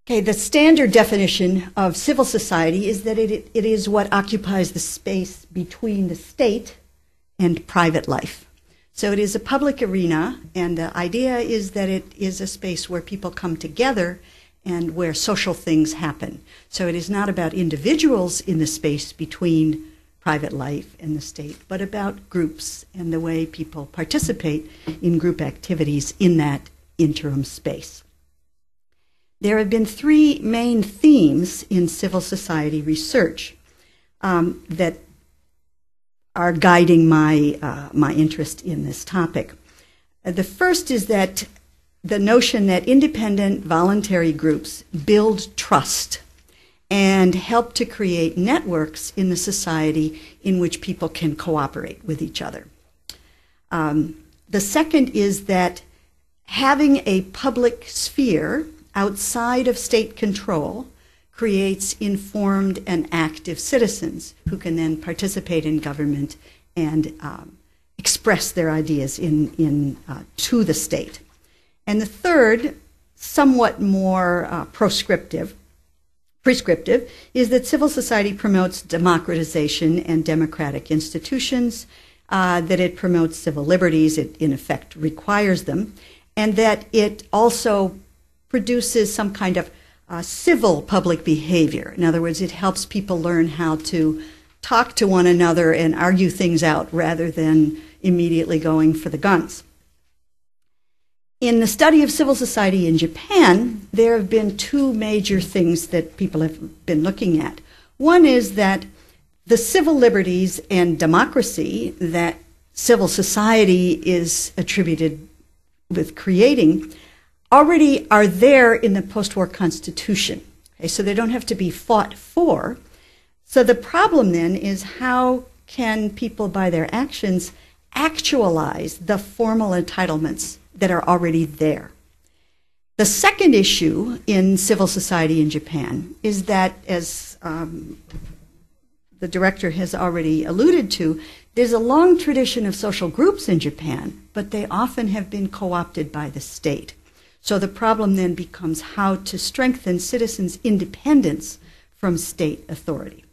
Okay, the standard definition of civil society is that it is what occupies the space between the state and private life. So it is a public arena, and the idea is that it is a space where people come together and where social things happen. So it is not about individuals in the space between private life and the state, but about groups and the way people participate in group activities in that interim space. There have been three main themes in civil society research that are guiding my interest in this topic. The first is that the notion that independent voluntary groups build trust and help to create networks in the society in which people can cooperate with each other. The second is that having a public sphere outside of state control creates informed and active citizens who can then participate in government and express their ideas to the state. And the third, somewhat more prescriptive, is that civil society promotes democratization and democratic institutions, that it promotes civil liberties, it in effect requires them, and that it also produces some kind of civil public behavior. In other words, it helps people learn how to talk to one another and argue things out rather than immediately going for the guns. In the study of civil society in Japan, there have been two major things that people have been looking at. One is that the civil liberties and democracy that civil society is attributed with creating already are there in the post-war Constitution. Okay, so they don't have to be fought for. So the problem then is how can people, by their actions, actualize the formal entitlements that are already there? The second issue in civil society in Japan is that, as the director has already alluded to, there's a long tradition of social groups in Japan, but they often have been co-opted by the state. So the problem then becomes how to strengthen citizens' independence from state authority.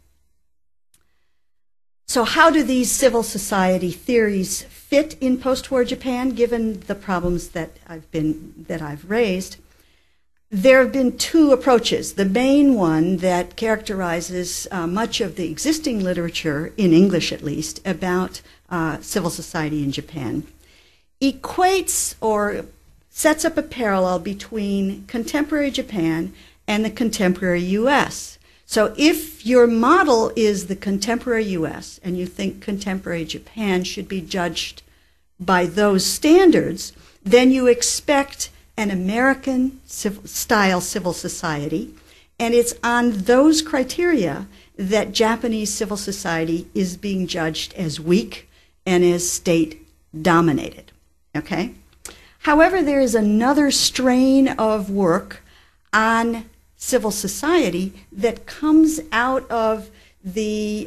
So how do these civil society theories fit in post-war Japan, given the problems that I've raised? There have been two approaches. The main one that characterizes much of the existing literature, in English at least, about civil society in Japan, equates or sets up a parallel between contemporary Japan and the contemporary U.S. So if your model is the contemporary U.S. and you think contemporary Japan should be judged by those standards, then you expect an American-style civil society, and it's on those criteria that Japanese civil society is being judged as weak and as state-dominated. Okay? However, there is another strain of work on civil society that comes out of the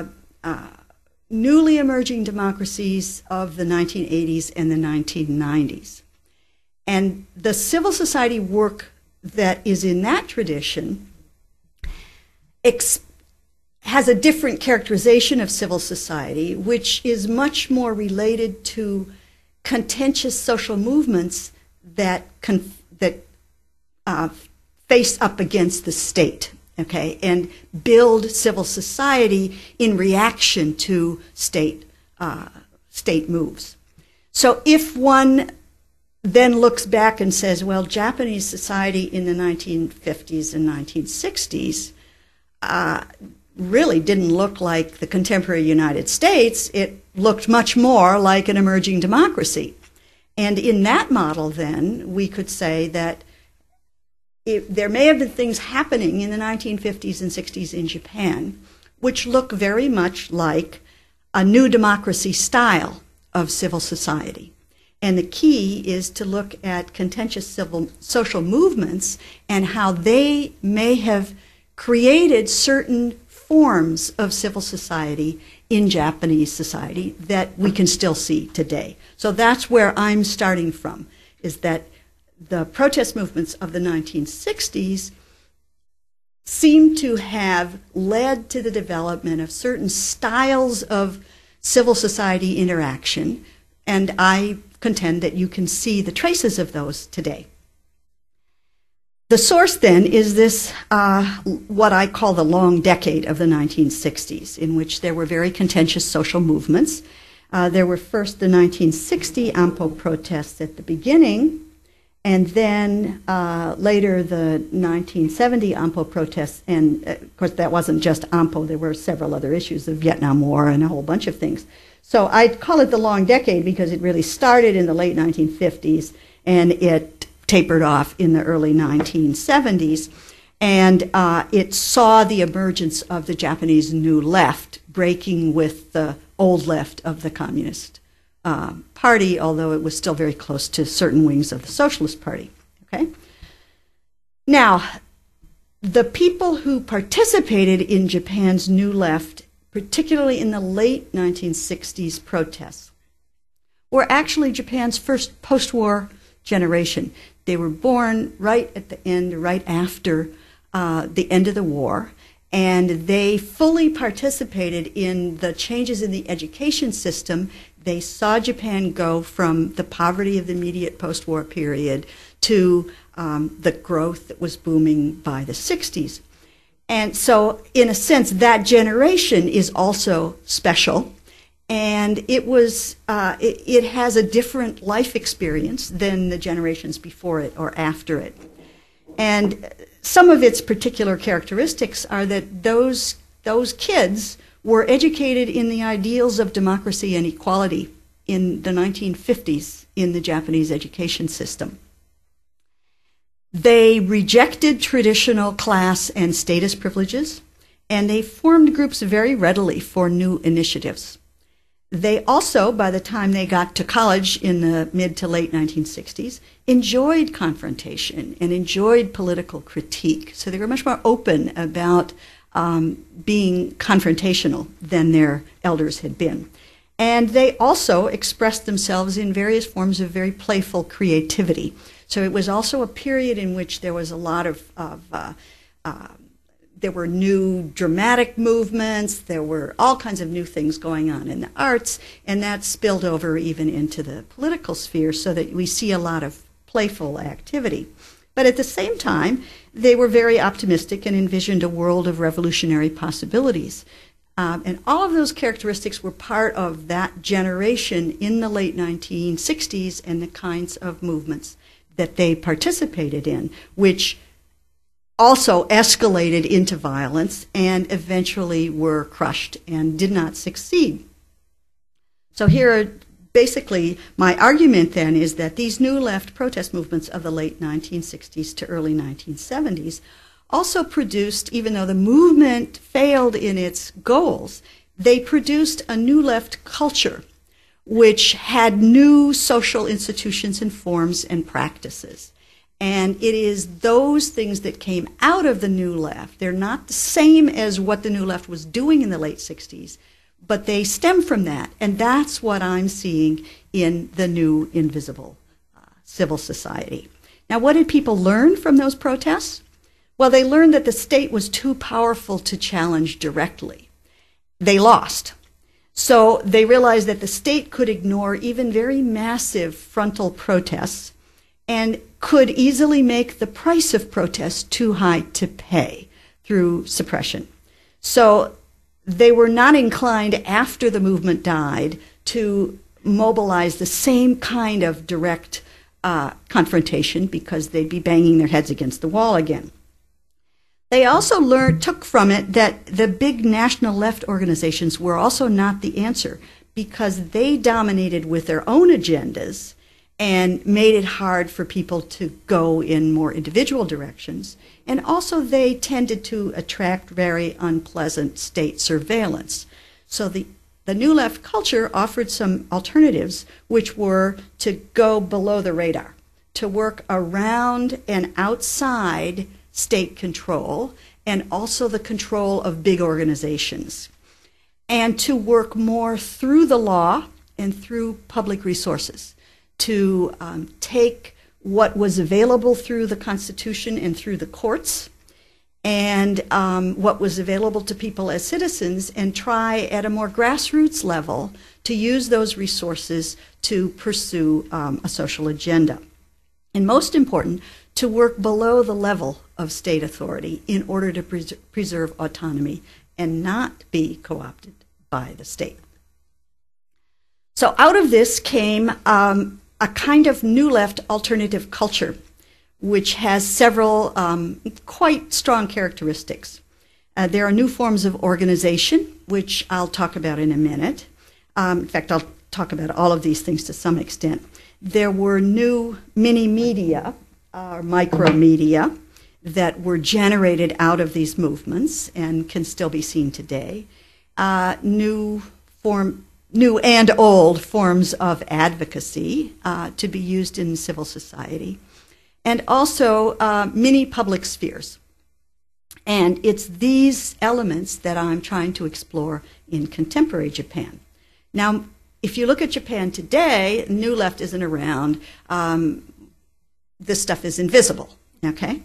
newly emerging democracies of the 1980s and the 1990s. And the civil society work that is in that tradition has a different characterization of civil society, which is much more related to contentious social movements that face up against the state, okay, and build civil society in reaction to state moves. So if one then looks back and says, well, Japanese society in the 1950s and 1960s really didn't look like the contemporary United States. It looked much more like an emerging democracy. And in that model, then, we could say that there may have been things happening in the 1950s and 60s in Japan which look very much like a new democracy style of civil society. And the key is to look at contentious social movements and how they may have created certain forms of civil society in Japanese society that we can still see today. So that's where I'm starting from, is that the protest movements of the 1960s seem to have led to the development of certain styles of civil society interaction, and I contend that you can see the traces of those today. The source then is this, what I call the long decade of the 1960s, in which there were very contentious social movements. There were first the 1960 AMPO protests at the beginning, and then later the 1970 AMPO protests, and of course that wasn't just AMPO, there were several other issues, the Vietnam War and a whole bunch of things. So I call it the long decade because it really started in the late 1950s and it tapered off in the early 1970s. And it saw the emergence of the Japanese New Left breaking with the old left of the Communist Party, although it was still very close to certain wings of the Socialist Party. Okay? Now, the people who participated in Japan's New Left, particularly in the late 1960s protests, were actually Japan's first post-war generation. They were born right at the end, right after the end of the war, and they fully participated in the changes in the education system. They saw Japan go from the poverty of the immediate post-war period to the growth that was booming by the 60s. And so, in a sense, that generation is also special. And it was, it has a different life experience than the generations before it or after it. And some of its particular characteristics are that those kids were educated in the ideals of democracy and equality in the 1950s in the Japanese education system. They rejected traditional class and status privileges, and they formed groups very readily for new initiatives. They also, by the time they got to college in the mid to late 1960s, enjoyed confrontation and enjoyed political critique. So they were much more open about being confrontational than their elders had been. And they also expressed themselves in various forms of very playful creativity. So it was also a period in which there was a lot of there were new dramatic movements, there were all kinds of new things going on in the arts, and that spilled over even into the political sphere, so that we see a lot of playful activity. But at the same time, they were very optimistic and envisioned a world of revolutionary possibilities. And all of those characteristics were part of that generation in the late 1960s and the kinds of movements that they participated in, which also escalated into violence and eventually were crushed and did not succeed. So here are basically my argument then is that these new left protest movements of the late 1960s to early 1970s also produced, even though the movement failed in its goals, they produced a new left culture which had new social institutions and forms and practices. And it is those things that came out of the New Left. They're not the same as what the New Left was doing in the late 60s, but they stem from that. And that's what I'm seeing in the new invisible civil society. Now, what did people learn from those protests? Well, they learned that the state was too powerful to challenge directly. They lost. So they realized that the state could ignore even very massive frontal protests and could easily make the price of protest too high to pay through suppression. So they were not inclined, after the movement died, to mobilize the same kind of direct confrontation, because they'd be banging their heads against the wall again. They also took from it that the big national left organizations were also not the answer, because they dominated with their own agendas and made it hard for people to go in more individual directions. And also they tended to attract very unpleasant state surveillance. So the New Left culture offered some alternatives, which were to go below the radar, to work around and outside state control, and also the control of big organizations, and to work more through the law and through public resources, to take what was available through the Constitution and through the courts and what was available to people as citizens, and try at a more grassroots level to use those resources to pursue a social agenda. And most important, to work below the level of state authority in order to preserve autonomy and not be co-opted by the state. So out of this came a kind of new left alternative culture, which has several quite strong characteristics. There are new forms of organization, which I'll talk about in a minute. In fact, I'll talk about all of these things to some extent. There were new mini-media, or micro-media, that were generated out of these movements and can still be seen today. New and old forms of advocacy to be used in civil society, and also mini public spheres. And it's these elements that I'm trying to explore in contemporary Japan. Now, if you look at Japan today, New Left isn't around. This stuff is invisible, okay?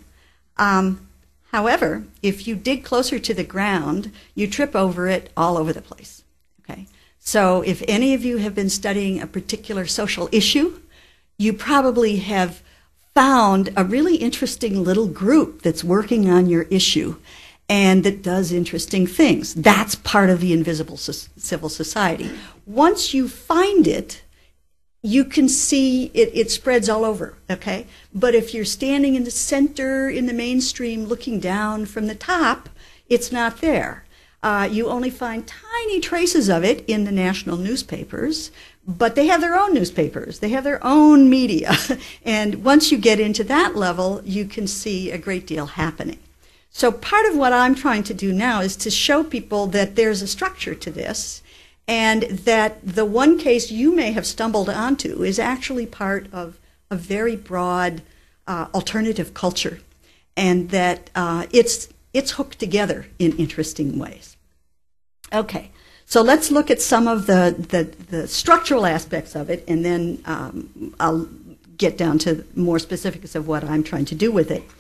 However, if you dig closer to the ground, you trip over it all over the place, okay? So if any of you have been studying a particular social issue, you probably have found a really interesting little group that's working on your issue and that does interesting things. That's part of the invisible civil society. Once you find it, you can see it spreads all over, okay? But if you're standing in the center, in the mainstream, looking down from the top, it's not there. You only find tiny traces of it in the national newspapers, but they have their own newspapers. They have their own media. And once you get into that level, you can see a great deal happening. So part of what I'm trying to do now is to show people that there's a structure to this, and that the one case you may have stumbled onto is actually part of a very broad alternative culture, and that it's hooked together in interesting ways. Okay, so let's look at some of the structural aspects of it, and then I'll get down to more specifics of what I'm trying to do with it.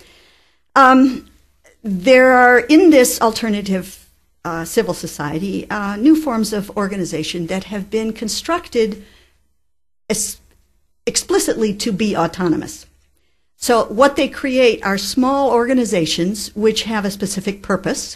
There are, in this alternative civil society, new forms of organization that have been constructed explicitly to be autonomous. So what they create are small organizations which have a specific purpose.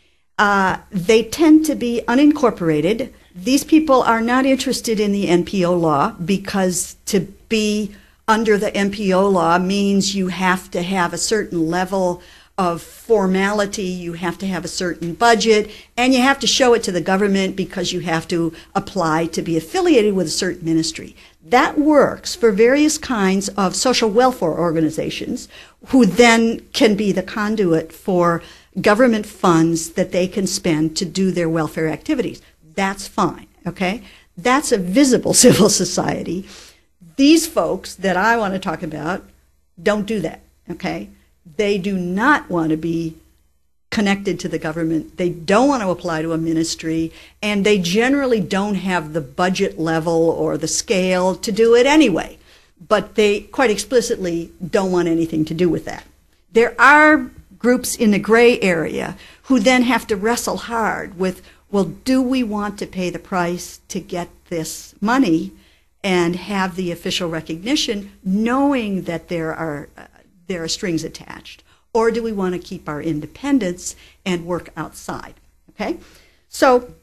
They tend to be unincorporated. These people are not interested in the NPO law, because to be under the NPO law means you have to have a certain level of formality, you have to have a certain budget, and you have to show it to the government because you have to apply to be affiliated with a certain ministry. That works for various kinds of social welfare organizations, who then can be the conduit for government funds that they can spend to do their welfare activities. That's fine, okay? That's a visible civil society. These folks that I want to talk about don't do that, okay? They do not want to be connected to the government. They don't want to apply to a ministry, and they generally don't have the budget level or the scale to do it anyway. But they quite explicitly don't want anything to do with that. There are groups in the gray area who then have to wrestle hard with, well, do we want to pay the price to get this money and have the official recognition, knowing that there are strings attached? Or do we want to keep our independence and work outside? Okay? So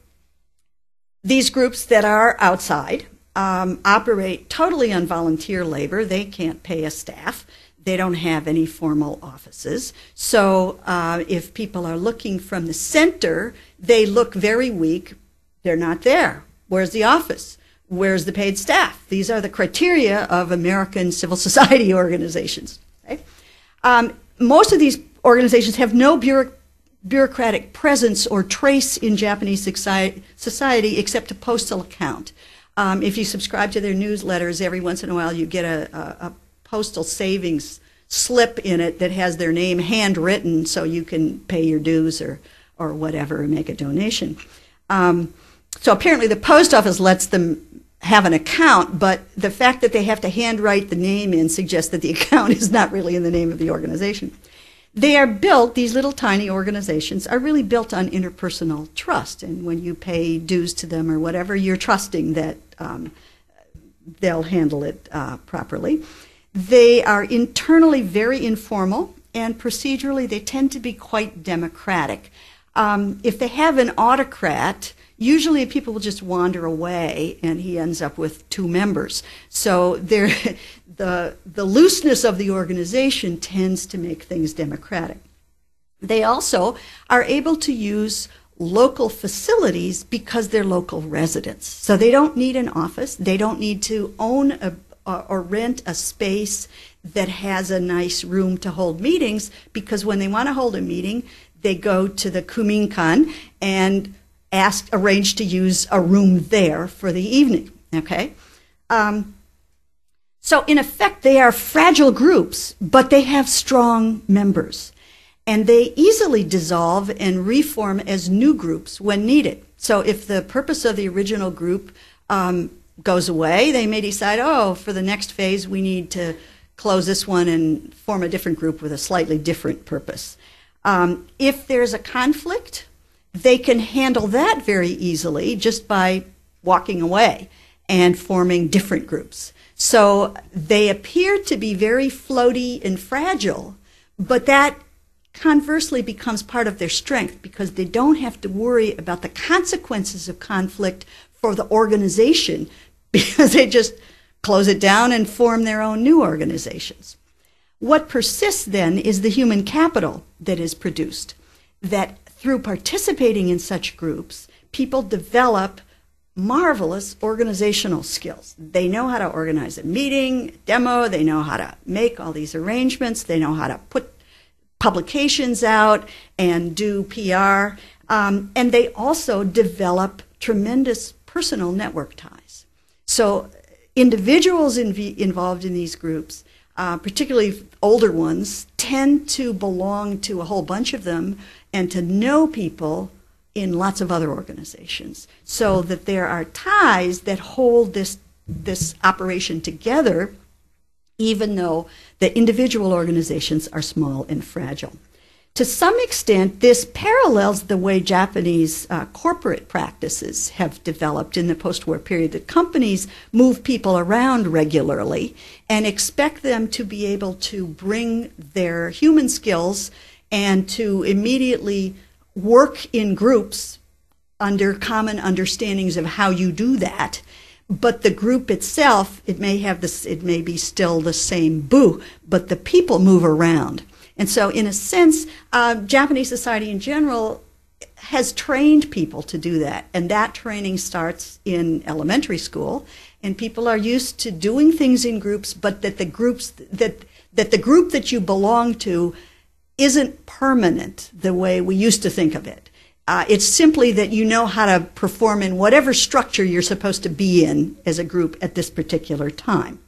these groups that are outside operate totally on volunteer labor. They can't pay a staff. They don't have any formal offices. So if people are looking from the center, they look very weak. They're not there. Where's the office? Where's the paid staff? These are the criteria of American civil society organizations. Okay? Most of these organizations have no bureaucratic presence or trace in Japanese society except a postal account. If you subscribe to their newsletters, every once in a while you get a postal savings slip in it that has their name handwritten, so you can pay your dues or whatever and make a donation. So apparently the post office lets them have an account, but the fact that they have to handwrite the name in suggests that the account is not really in the name of the organization. They are built, these little tiny organizations are really built on interpersonal trust. And when you pay dues to them or whatever, you're trusting that they'll handle it properly. They are internally very informal, and procedurally they tend to be quite democratic. If they have an autocrat, usually people will just wander away and he ends up with 2 members. So the looseness of the organization tends to make things democratic. They also are able to use local facilities because they're local residents. So they don't need an office. They don't need to own or rent a space that has a nice room to hold meetings, because when they want to hold a meeting, they go to the Kuminkan and arrange to use a room there for the evening. Okay? So in effect, they are fragile groups, but they have strong members. And they easily dissolve and reform as new groups when needed. So if the purpose of the original group goes away, they may decide, oh, for the next phase, we need to close this one and form a different group with a slightly different purpose. If there's a conflict, they can handle that very easily just by walking away and forming different groups. So they appear to be very floaty and fragile, but that conversely becomes part of their strength, because they don't have to worry about the consequences of conflict for the organization, because they just close it down and form their own new organizations. What persists then is the human capital that is produced, that through participating in such groups, people develop marvelous organizational skills. They know how to organize a meeting, demo, they know how to make all these arrangements, they know how to put publications out and do PR, and they also develop tremendous personal network ties. So individuals involved in these groups, particularly older ones, tend to belong to a whole bunch of them and to know people in lots of other organizations, so that there are ties that hold this operation together, even though the individual organizations are small and fragile. To some extent, this parallels the way Japanese corporate practices have developed in the post-war period, that companies move people around regularly and expect them to be able to bring their human skills and to immediately work in groups under common understandings of how you do that. But the group itself, it may be still the same but the people move around. And so in a sense, Japanese society in general has trained people to do that. And that training starts in elementary school, and people are used to doing things in groups, but that the group that you belong to isn't permanent the way we used to think of it. It's simply that you know how to perform in whatever structure you're supposed to be in as a group at this particular time.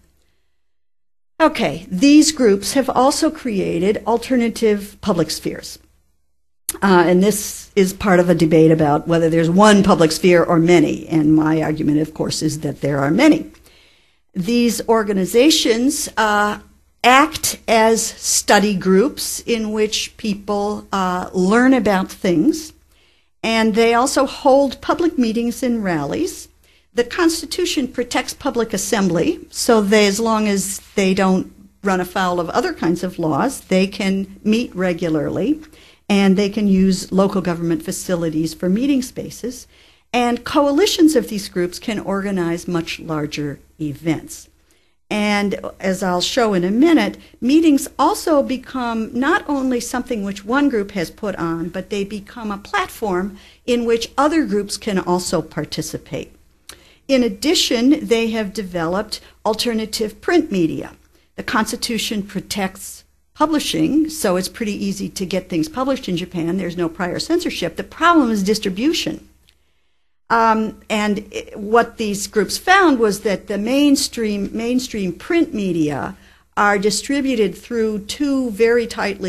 Okay, these groups have also created alternative public spheres. And this is part of a debate about whether there's one public sphere or many. And my argument, of course, is that there are many. These organizations act as study groups in which people learn about things. And they also hold public meetings and rallies. The Constitution protects public assembly, so as long as they don't run afoul of other kinds of laws, they can meet regularly, and they can use local government facilities for meeting spaces. And coalitions of these groups can organize much larger events. And as I'll show in a minute, meetings also become not only something which one group has put on, but they become a platform in which other groups can also participate. In addition, they have developed alternative print media. The Constitution protects publishing, so it's pretty easy to get things published in Japan. There's no prior censorship. The problem is distribution. And what these groups found was that the mainstream print media are distributed through two very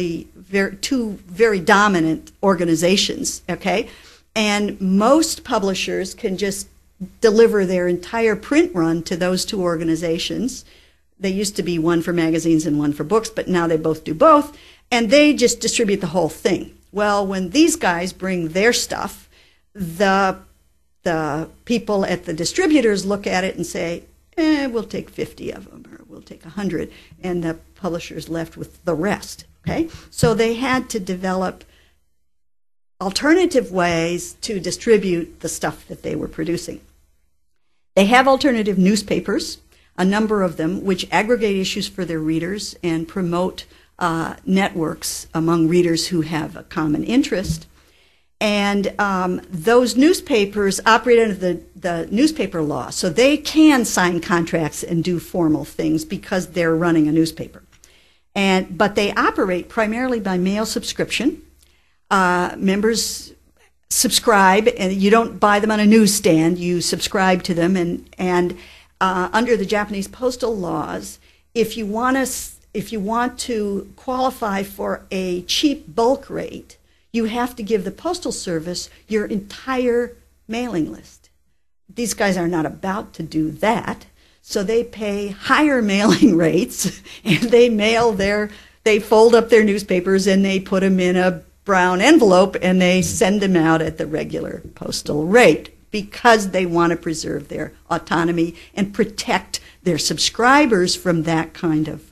dominant organizations, okay? And most publishers can just deliver their entire print run to those two organizations. They used to be one for magazines and one for books, but now they both do both. and they just distribute the whole thing. Well, when these guys bring their stuff, the people at the distributors look at it and say, we'll take 50 of them, or we'll take 100, and the publisher's left with the rest. Okay, so they had to develop alternative ways to distribute the stuff that they were producing. They have alternative newspapers, a number of them, which aggregate issues for their readers and promote networks among readers who have a common interest. And those newspapers operate under the newspaper law, so they can sign contracts and do formal things because they're running a newspaper. But they operate primarily by mail subscription. Members subscribe, and you don't buy them on a newsstand. You subscribe to them, and under the Japanese postal laws, if you want to qualify for a cheap bulk rate, you have to give the Postal Service your entire mailing list. These guys are not about to do that, so they pay higher mailing rates, and they fold up their newspapers and they put them in a brown envelope and they send them out at the regular postal rate because they want to preserve their autonomy and protect their subscribers from that kind of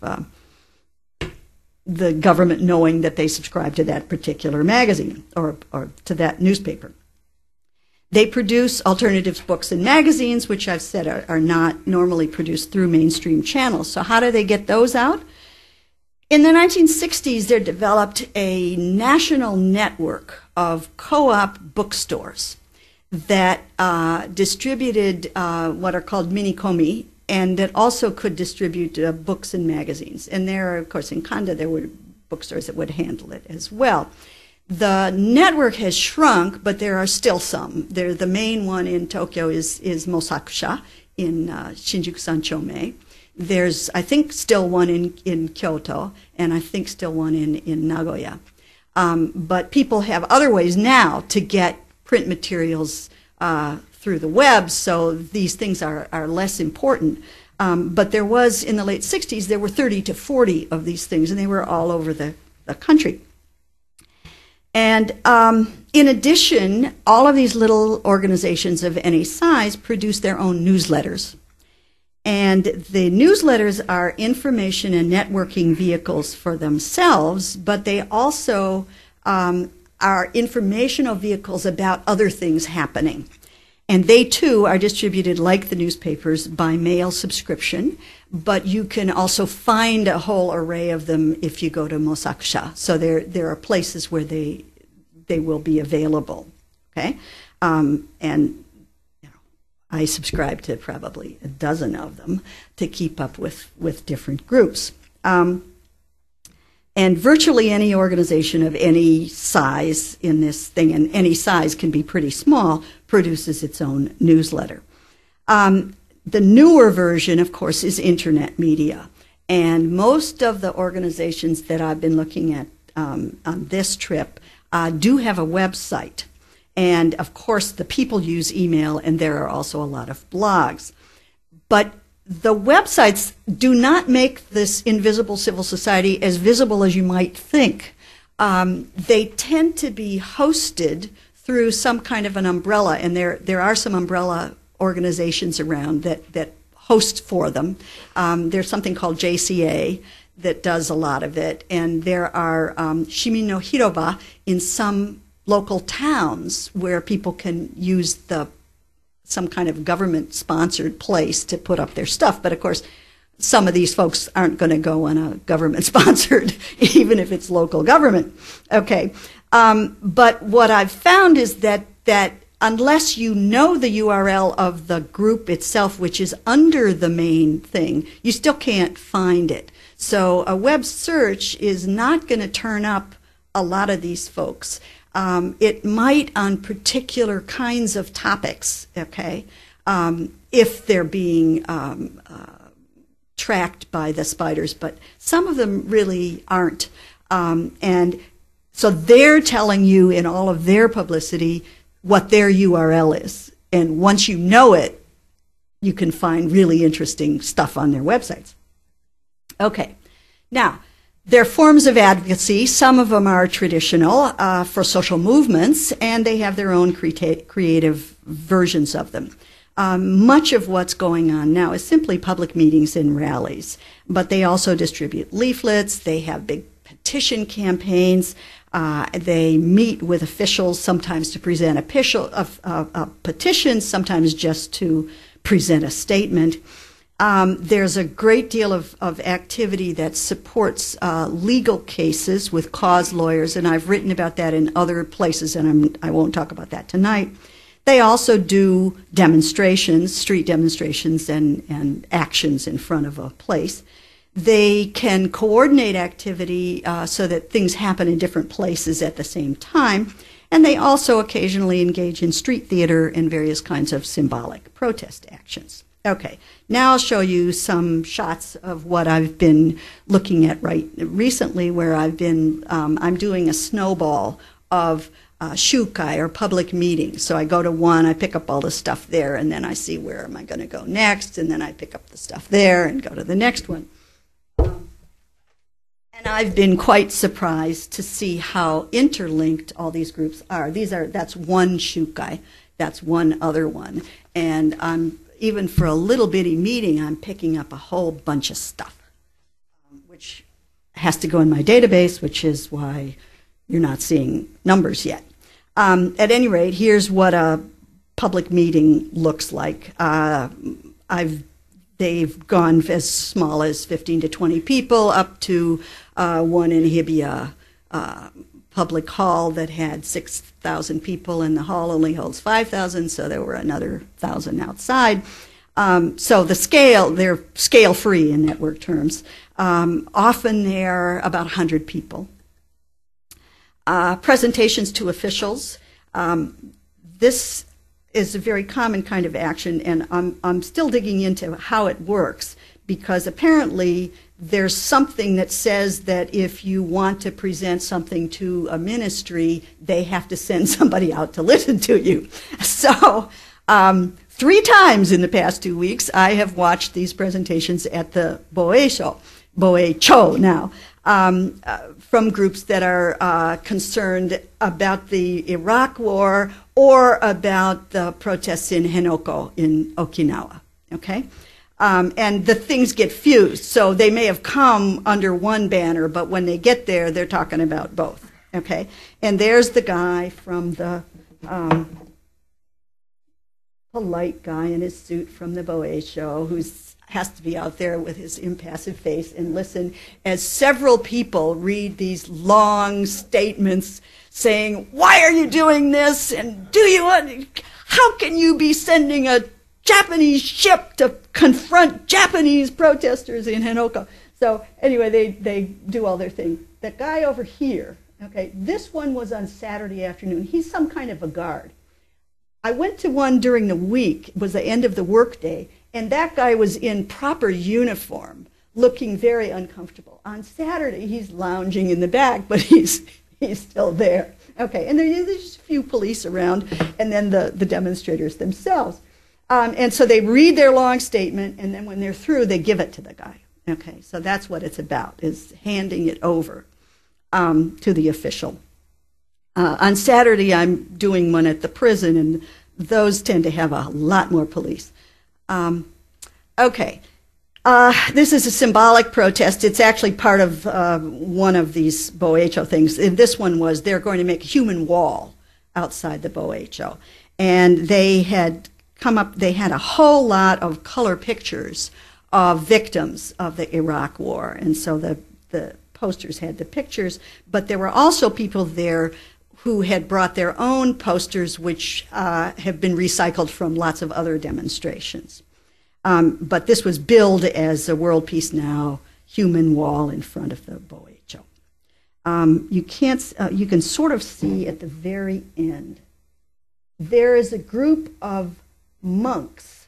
the government knowing that they subscribe to that particular magazine or to that newspaper. They produce alternative books and magazines, which I've said are not normally produced through mainstream channels. So how do they get those out? In the 1960s, they developed a national network of co-op bookstores that distributed what are called minikomi, and that also could distribute books and magazines. And there, of course, in Kanda, there were bookstores that would handle it as well. The network has shrunk, but there are still some. The main one in Tokyo is Mosakusha in Shinjuku Sanchome. There's, I think, still one in Kyoto, and I think still one in Nagoya. But people have other ways now to get print materials through the web, so these things are less important. But there was, in the late 60s, there were 30 to 40 of these things, and they were all over the country. And in addition, all of these little organizations of any size produce their own newsletters. And the newsletters are information and networking vehicles for themselves, but they also are informational vehicles about other things happening. And they, too, are distributed like the newspapers by mail subscription, but you can also find a whole array of them if you go to Mosakusha. So there are places where they will be available, okay? And you know, I subscribe to probably a dozen of them to keep up with different groups. And virtually any organization of any size in this thing, and any size can be pretty small, produces its own newsletter. The newer version, of course, is internet media. And most of the organizations that I've been looking at on this trip do have a website. And, of course, the people use email, and there are also a lot of blogs. But the websites do not make this invisible civil society as visible as you might think. They tend to be hosted through some kind of an umbrella, and there are some umbrella organizations around that host for them. There's something called JCA that does a lot of it, and there are Shimin no Hiroba in some local towns where people can use some kind of government-sponsored place to put up their stuff. But, of course, some of these folks aren't going to go on a government-sponsored, even if it's local government. Okay. But what I've found is that unless you know the URL of the group itself, which is under the main thing, you still can't find it. So a web search is not going to turn up a lot of these folks. It might on particular kinds of topics, okay, if they're being tracked by the spiders, but some of them really aren't. And so they're telling you in all of their publicity what their URL is. And once you know it, you can find really interesting stuff on their websites. Okay. Now, They're forms of advocacy. Some of them are traditional for social movements, and they have their own creative versions of them. Much of what's going on now is simply public meetings and rallies, but they also distribute leaflets. They have big petition campaigns. They meet with officials, sometimes to present a petition, sometimes just to present a statement. There's a great deal of activity that supports legal cases with cause lawyers, and I've written about that in other places, and I won't talk about that tonight. They also do demonstrations, street demonstrations, and actions in front of a place. They can coordinate activity so that things happen in different places at the same time, and they also occasionally engage in street theater and various kinds of symbolic protest actions. Okay, now I'll show you some shots of what I've been looking at recently, where I'm doing a snowball of shukai, or public meetings. So I go to one, I pick up all the stuff there, and then I see where am I going to go next, and then I pick up the stuff there and go to the next one. And I've been quite surprised to see how interlinked all these groups are. That's one shukai, that's one other one, and even for a little bitty meeting, I'm picking up a whole bunch of stuff, which has to go in my database, which is why you're not seeing numbers yet. At any rate, here's what a public meeting looks like. They've gone as small as 15 to 20 people up to one in Hibiya public hall that had 6,000 people, and the hall only holds 5,000, so there were another 1,000 outside. So the scale, they're scale-free in network terms. Often they're about 100 people. Presentations to officials. This is a very common kind of action, and I'm still digging into how it works, because apparently there's something that says that if you want to present something to a ministry, they have to send somebody out to listen to you. So 3 times in the past 2 weeks, I have watched these presentations at the Boecho now, from groups that are concerned about the Iraq War or about the protests in Henoko in Okinawa, okay? And the things get fused, so they may have come under one banner, but when they get there, they're talking about both, okay? And there's the guy from the polite guy in his suit from the Boecho who has to be out there with his impassive face and listen as several people read these long statements saying, why are you doing this? And how can you be sending a Japanese ship to confront Japanese protesters in Henoko? So anyway, they do all their thing. The guy over here, okay, this one was on Saturday afternoon. He's some kind of a guard. I went to one during the week, it was the end of the workday, and that guy was in proper uniform, looking very uncomfortable. On Saturday, he's lounging in the back, but he's still there. Okay, and there's just a few police around, and then the demonstrators themselves. And so they read their long statement, and then when they're through, they give it to the guy. Okay, so that's what it's about, is handing it over to the official. On Saturday, I'm doing one at the prison, and those tend to have a lot more police. Okay, this is a symbolic protest. It's actually part of one of these Boecho things. And this one was they're going to make a human wall outside the Boecho. And they had they had a whole lot of color pictures of victims of the Iraq War. And so the posters had the pictures, but there were also people there who had brought their own posters, which have been recycled from lots of other demonstrations. But this was billed as a World Peace Now human wall in front of the Boecho. You can sort of see at the very end, there is a group of monks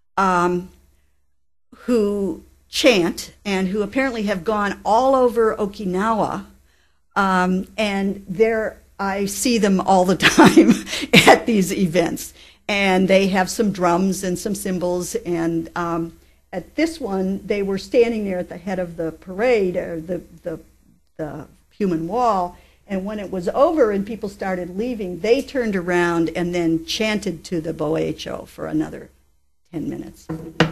who chant and who apparently have gone all over Okinawa, and I see them all the time at these events. And they have some drums and some cymbals, and at this one, they were standing there at the head of the parade, or the the human wall. And when it was over and people started leaving, they turned around and then chanted to the Boecho for another 10 minutes.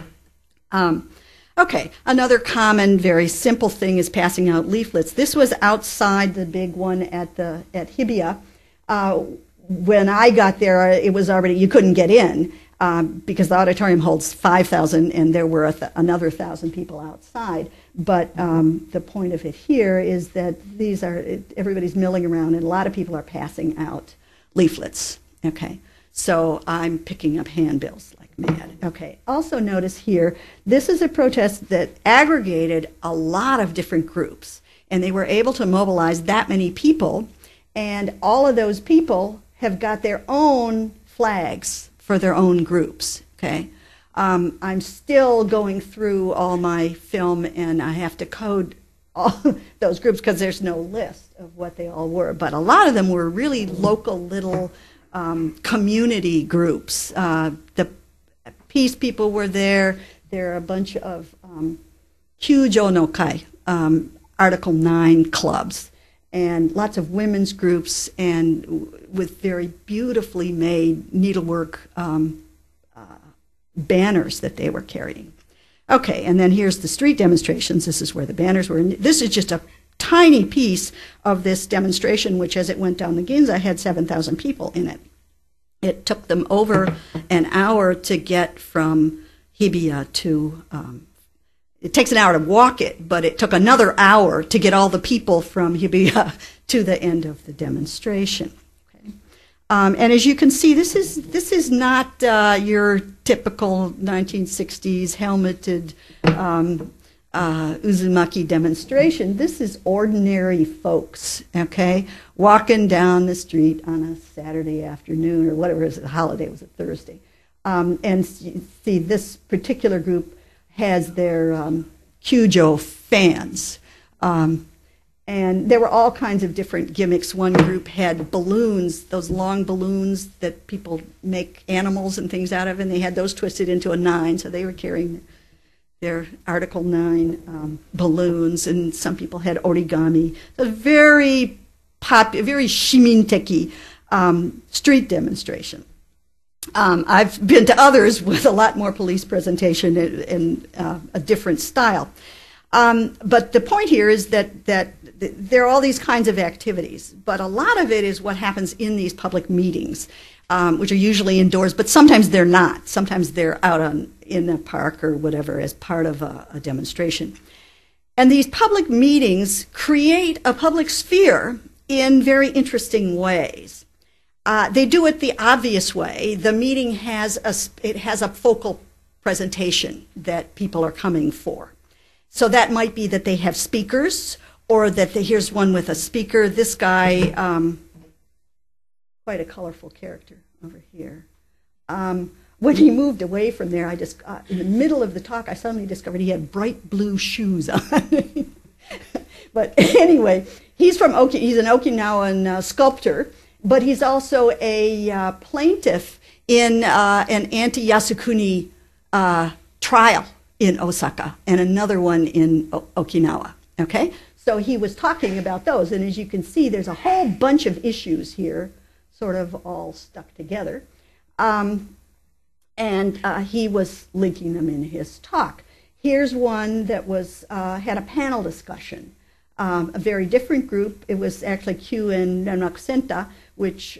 Okay, another common, very simple thing is passing out leaflets. This was outside the big one at Hibiya. When I got there, it was already, you couldn't get in because the auditorium holds 5,000 and there were another 1,000 people outside. But the point of it here is that everybody's milling around and a lot of people are passing out leaflets. Okay, so I'm picking up handbills like mad. Okay, also notice here, this is a protest that aggregated a lot of different groups, and they were able to mobilize that many people, and all of those people have got their own flags for their own groups. Okay. I'm still going through all my film, and I have to code all those groups because there's no list of what they all were. But a lot of them were really local little community groups. The peace people were there. There are a bunch of Kyujo no Kai, Article 9 clubs, and lots of women's groups, and with very beautifully made needlework banners that they were carrying. Okay, and then here's the street demonstrations. This is where the banners were. And this is just a tiny piece of this demonstration, which as it went down the Ginza had 7,000 people in it. It took them over an hour to get from Hibiya to, it takes an hour to walk it, but it took another hour to get all the people from Hibiya to the end of the demonstration. And as you can see, this is not your typical 1960s helmeted Uzumaki demonstration. This is ordinary folks, okay, walking down the street on a Saturday afternoon or whatever it was, the holiday was a Thursday. And see, this particular group has their Kyujo fans. And there were all kinds of different gimmicks. One group had balloons, those long balloons that people make animals and things out of, and they had those twisted into a 9, so they were carrying their Article 9 balloons, and some people had origami. So very very shiminteki street demonstration. I've been to others with a lot more police presentation and a different style. But the point here is that there are all these kinds of activities, but a lot of it is what happens in these public meetings, which are usually indoors, but sometimes they're not. Sometimes they're out in a park or whatever as part of a demonstration. And these public meetings create a public sphere in very interesting ways. They do it the obvious way. The meeting has a focal presentation that people are coming for. So that might be that they have speakers, or that here's one with a speaker. This guy, quite a colorful character over here. When he moved away from there, in the middle of the talk, I suddenly discovered he had bright blue shoes on. But anyway, he's an Okinawan sculptor, but he's also a plaintiff in an anti-Yasukuni trial in Osaka, and another one in Okinawa, okay? So he was talking about those, and as you can see, there's a whole bunch of issues here, sort of all stuck together, and he was linking them in his talk. Here's one that had a panel discussion, a very different group. It was actually Kyuen Nanakusenta, which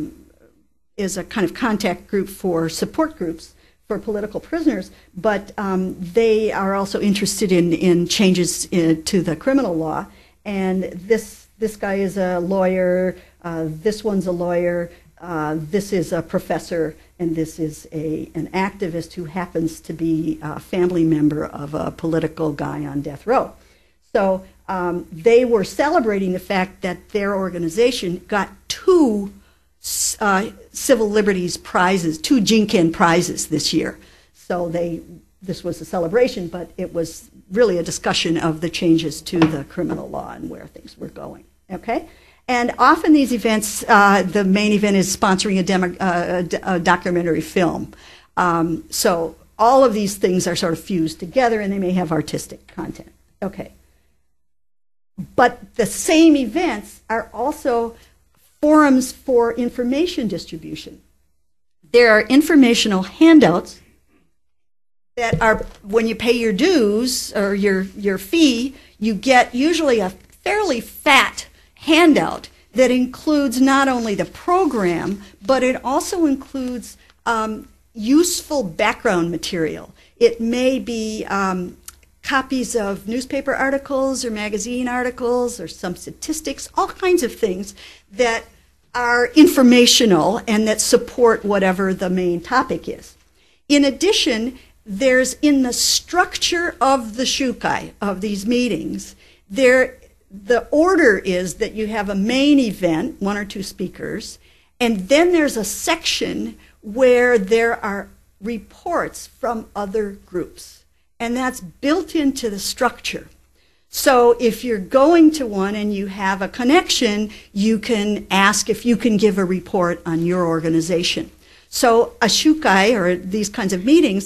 is a kind of contact group for support groups for political prisoners, but they are also interested in changes to the criminal law. And this guy is a lawyer, this one's a lawyer, this is a professor, and this is an activist who happens to be a family member of a political guy on death row. So they were celebrating the fact that their organization got 2 civil liberties prizes, 2 Jinken prizes this year. So this was a celebration, but it was really a discussion of the changes to the criminal law and where things were going. Okay, and often these events, the main event is sponsoring a documentary film. So all of these things are sort of fused together, and they may have artistic content. Okay. But the same events are also forums for information distribution. There are informational handouts that are, when you pay your dues or your fee, you get usually a fairly fat handout that includes not only the program, but it also includes useful background material. It may be copies of newspaper articles or magazine articles or some statistics, all kinds of things that are informational and that support whatever the main topic is. In addition, there's in the structure of the shukai, of these meetings, the order is that you have a main event, one or two speakers, and then there's a section where there are reports from other groups. And that's built into the structure. So if you're going to one and you have a connection, you can ask if you can give a report on your organization. So a shukai, or these kinds of meetings,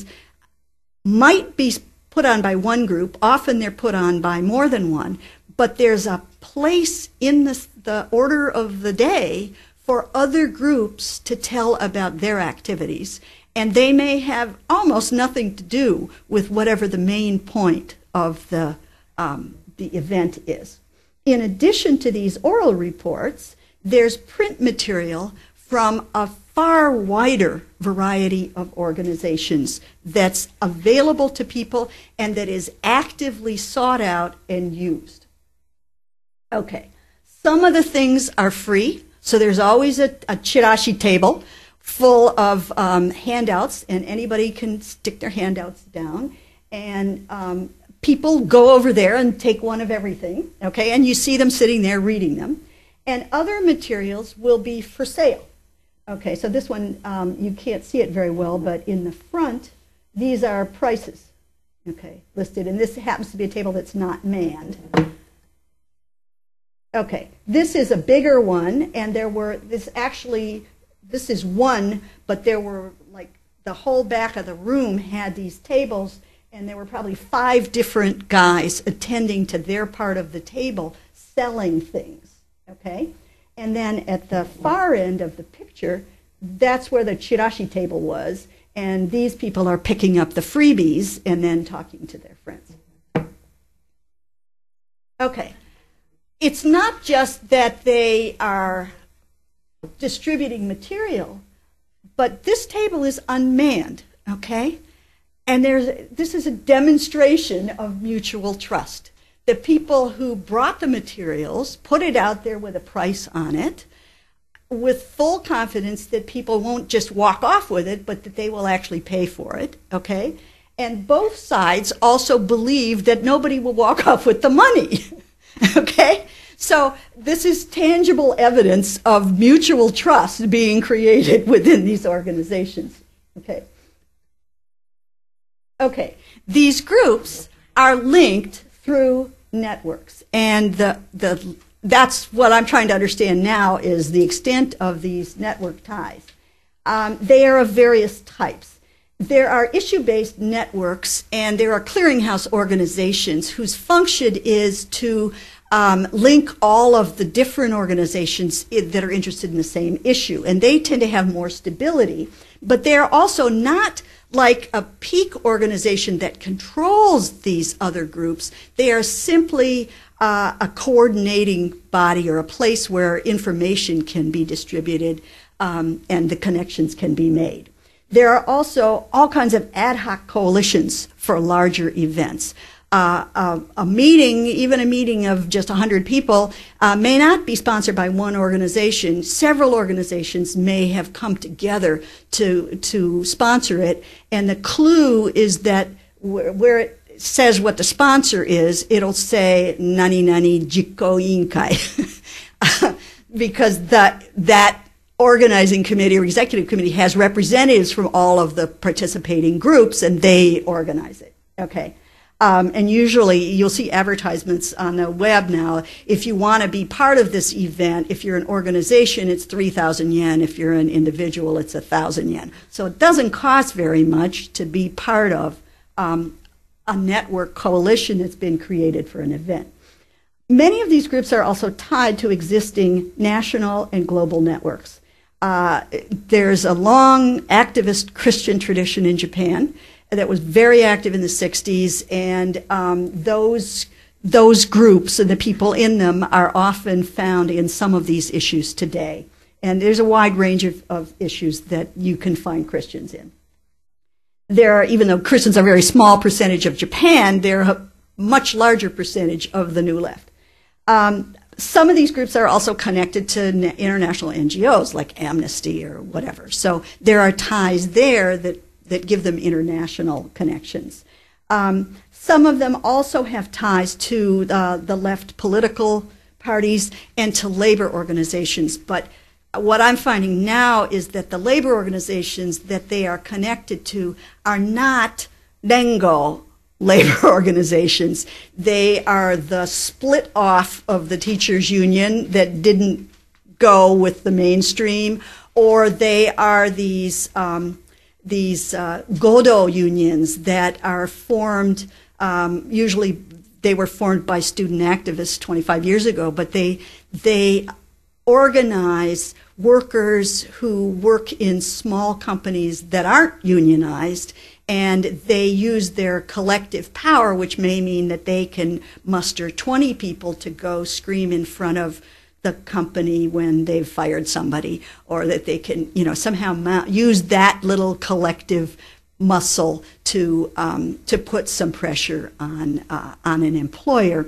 might be put on by one group. Often they're put on by more than one. But there's a place in the order of the day for other groups to tell about their activities. And they may have almost nothing to do with whatever the main point of the event is. In addition to these oral reports, there's print material from a far wider variety of organizations that's available to people and that is actively sought out and used. Okay, some of the things are free, so there's always a chirashi table full of handouts, and anybody can stick their handouts down, and people go over there and take one of everything, okay, and you see them sitting there reading them, and other materials will be for sale. Okay, so this one, you can't see it very well, but in the front, these are prices, okay, listed, and this happens to be a table that's not manned. Okay, this is a bigger one, and this is one, but there were, like, the whole back of the room had these tables, and there were probably 5 different guys attending to their part of the table selling things, okay? And then at the far end of the picture, that's where the chirashi table was, and these people are picking up the freebies and then talking to their friends. Okay. It's not just that they are distributing material, but this table is unmanned, okay? And this is a demonstration of mutual trust. The people who brought the materials put it out there with a price on it, with full confidence that people won't just walk off with it, but that they will actually pay for it, okay? And both sides also believe that nobody will walk off with the money. Okay? So this is tangible evidence of mutual trust being created within these organizations. Okay. Okay. These groups are linked through networks. And that's what I'm trying to understand now is the extent of these network ties. They are of various types. There are issue-based networks, and there are clearinghouse organizations whose function is to link all of the different organizations that are interested in the same issue. And they tend to have more stability, but they're also not like a peak organization that controls these other groups. They are simply a coordinating body or a place where information can be distributed and the connections can be made. There are also all kinds of ad hoc coalitions for larger events. A meeting, even a meeting of just 100 people, may not be sponsored by one organization. Several organizations may have come together to sponsor it, and the clue is that where it says what the sponsor is, it'll say nani nani jikko inkai, because that organizing committee or executive committee has representatives from all of the participating groups, and they organize it. Okay. And usually you'll see advertisements on the web now. If you want to be part of this event, if you're an organization, it's 3,000 yen. If you're an individual, it's 1,000 yen. So it doesn't cost very much to be part of a network coalition that's been created for an event. Many of these groups are also tied to existing national and global networks. There's a long activist Christian tradition in Japan that was very active in the 60s, and those groups and the people in them are often found in some of these issues today. And there's a wide range of issues that you can find Christians in. Even though Christians are a very small percentage of Japan, they're a much larger percentage of the New Left. Some of these groups are also connected to international NGOs like Amnesty or whatever. So there are ties there that give them international connections. Some of them also have ties to the left political parties and to labor organizations. But what I'm finding now is that the labor organizations that they are connected to are not Rengo labor organizations. They are the split off of the teachers union that didn't go with the mainstream, or they are these Godo unions that are formed, usually they were formed by student activists 25 years ago, but they organize workers who work in small companies that aren't unionized, and they use their collective power, which may mean that they can muster 20 people to go scream in front of the company when they've fired somebody, or that they can, somehow use that little collective muscle to put some pressure on an employer.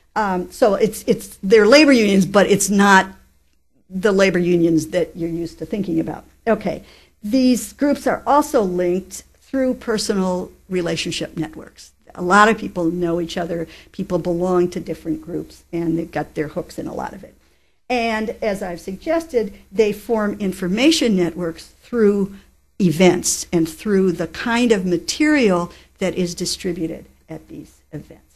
So they're labor unions, but it's not the labor unions that you're used to thinking about. Okay, these groups are also linked through personal relationship networks. A lot of people know each other, people belong to different groups, and they've got their hooks in a lot of it. And as I've suggested, they form information networks through events and through the kind of material that is distributed at these events.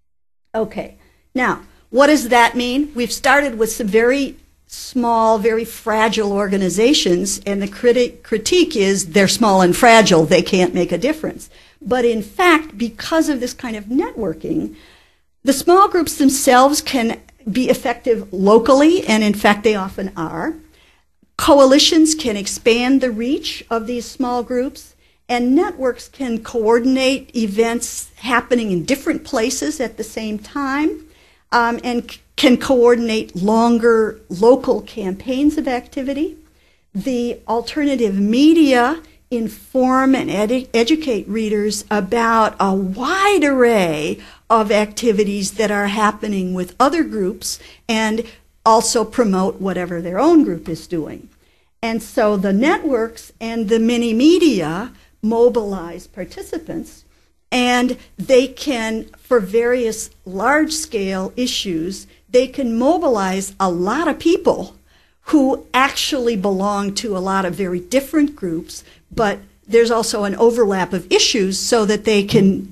Okay, now, what does that mean? We've started with some very small, very fragile organizations, and the critique is they're small and fragile, they can't make a difference. But in fact, because of this kind of networking, the small groups themselves can be effective locally, and in fact they often are. Coalitions can expand the reach of these small groups, and networks can coordinate events happening in different places at the same time, and can coordinate longer local campaigns of activity. The alternative media inform and educate readers about a wide array of activities that are happening with other groups, and also promote whatever their own group is doing. And so the networks and the mini media mobilize participants, and they can, for various large-scale issues, they can mobilize a lot of people who actually belong to a lot of very different groups, but there's also an overlap of issues so that they can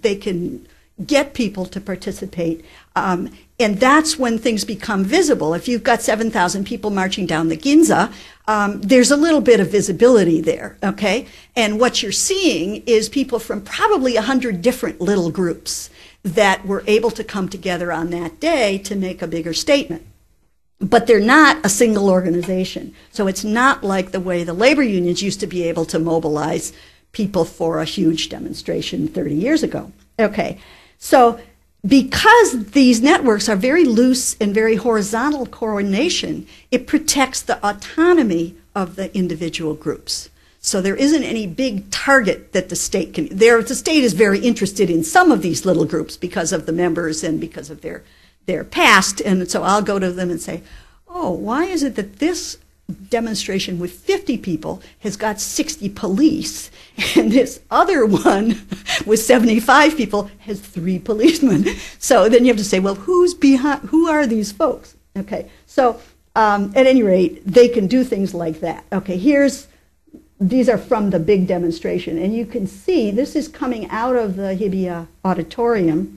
get people to participate. And that's when things become visible. If you've got 7,000 people marching down the Ginza, there's a little bit of visibility there, okay? And what you're seeing is people from probably 100 different little groups that were able to come together on that day to make a bigger statement. But they're not a single organization. So it's not like the way the labor unions used to be able to mobilize people for a huge demonstration 30 years ago. Okay, so because these networks are very loose and very horizontal coordination, it protects the autonomy of the individual groups. So there isn't any big target that the state can. The state is very interested in some of these little groups because of the members and because of their past. And so I'll go to them and say, oh, why is it that this demonstration with 50 people has got 60 police, and this other one with 75 people has 3 policemen? So then you have to say, well, who's behind? Who are these folks? Okay, so at any rate, they can do things like that. Okay, these are from the big demonstration, and you can see this is coming out of the Hibiya Auditorium,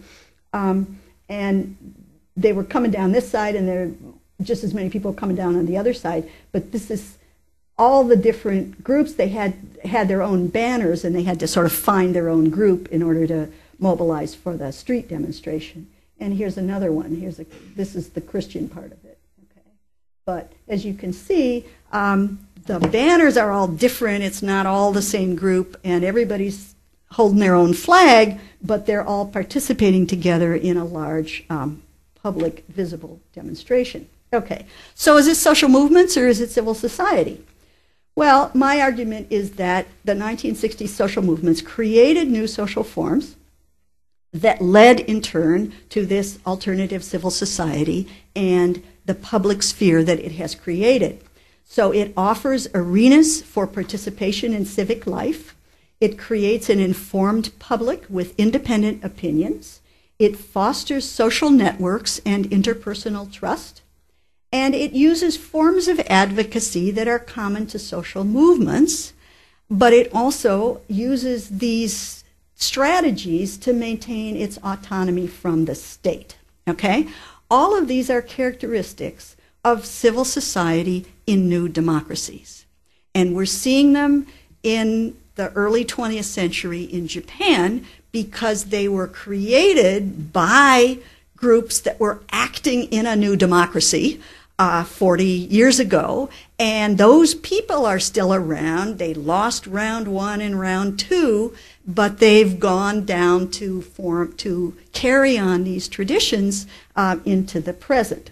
and they were coming down this side, and there are just as many people coming down on the other side. But this is all the different groups. They had their own banners, and they had to sort of find their own group in order to mobilize for the street demonstration. And here's another one. This is the Christian part of it. Okay. But as you can see, the banners are all different. It's not all the same group, and everybody's holding their own flag, but they're all participating together in a large public visible demonstration. Okay, so is it social movements or is it civil society? Well, my argument is that the 1960s social movements created new social forms that led in turn to this alternative civil society and the public sphere that it has created. So it offers arenas for participation in civic life. It creates an informed public with independent opinions. It fosters social networks and interpersonal trust. And it uses forms of advocacy that are common to social movements, but it also uses these strategies to maintain its autonomy from the state. Okay? All of these are characteristics of civil society in new democracies. And we're seeing them in the early 20th century in Japan because they were created by groups that were acting in a new democracy 40 years ago, and those people are still around. They lost round one and round two, but they've gone down to carry on these traditions into the present.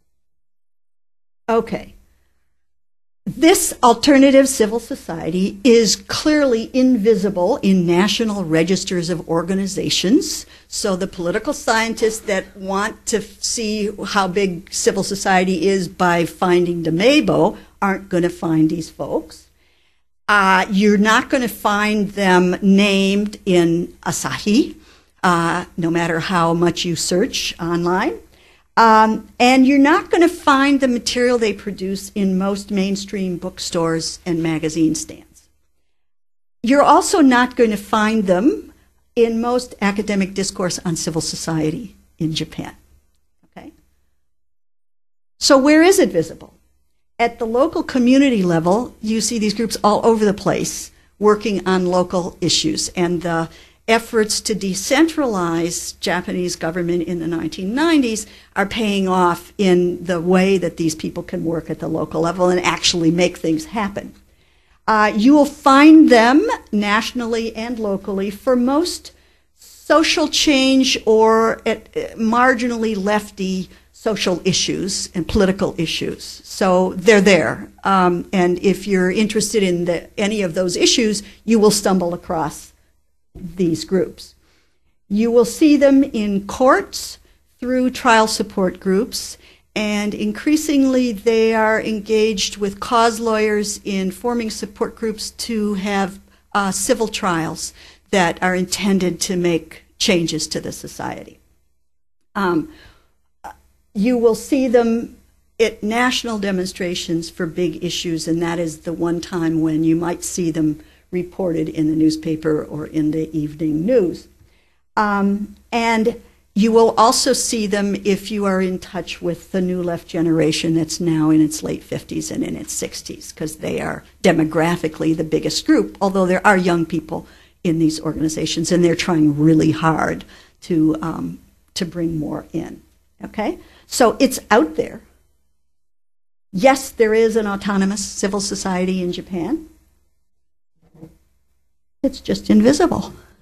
Okay. This alternative civil society is clearly invisible in national registers of organizations. So the political scientists that want to see how big civil society is by finding DeMabo aren't going to find these folks. You're not going to find them named in Asahi, no matter how much you search online. And you're not going to find the material they produce in most mainstream bookstores and magazine stands. You're also not going to find them in most academic discourse on civil society in Japan. Okay? So where is it visible? At the local community level, you see these groups all over the place working on local issues, and the efforts to decentralize Japanese government in the 1990s are paying off in the way that these people can work at the local level and actually make things happen. You will find them nationally and locally for most social change or marginally lefty social issues and political issues. So they're there. And if you're interested in any of those issues, you will stumble across these groups. You will see them in courts through trial support groups, and increasingly they are engaged with cause lawyers in forming support groups to have civil trials that are intended to make changes to the society. You will see them at national demonstrations for big issues, and that is the one time when you might see them reported in the newspaper or in the evening news. And you will also see them if you are in touch with the new left generation that's now in its late 50s and in its 60s, because they are demographically the biggest group, although there are young people in these organizations, and they're trying really hard to bring more in. Okay? So it's out there. Yes, there is an autonomous civil society in Japan. It's just invisible.